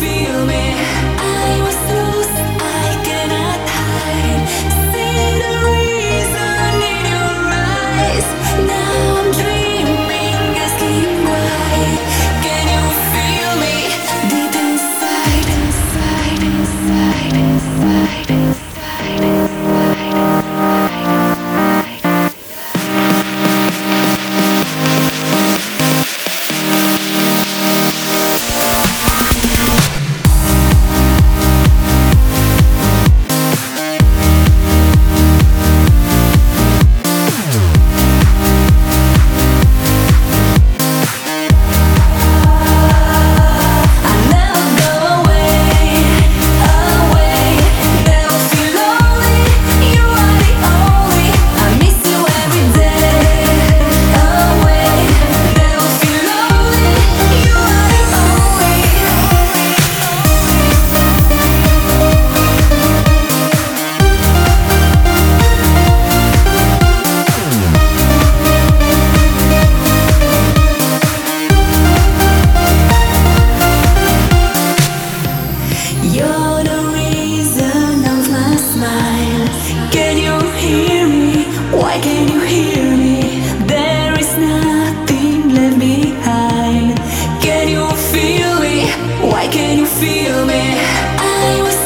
feel me? I was lost, I cannot hide. See the reason in your eyes. Now I'm dreaming, asking why. Can you feel me? Deep inside, inside, inside, inside, inside, inside. You're the reason of my smile. Can you hear me? Why can't you hear me? There is nothing left behind. Can you feel me? Why can't you feel me? I was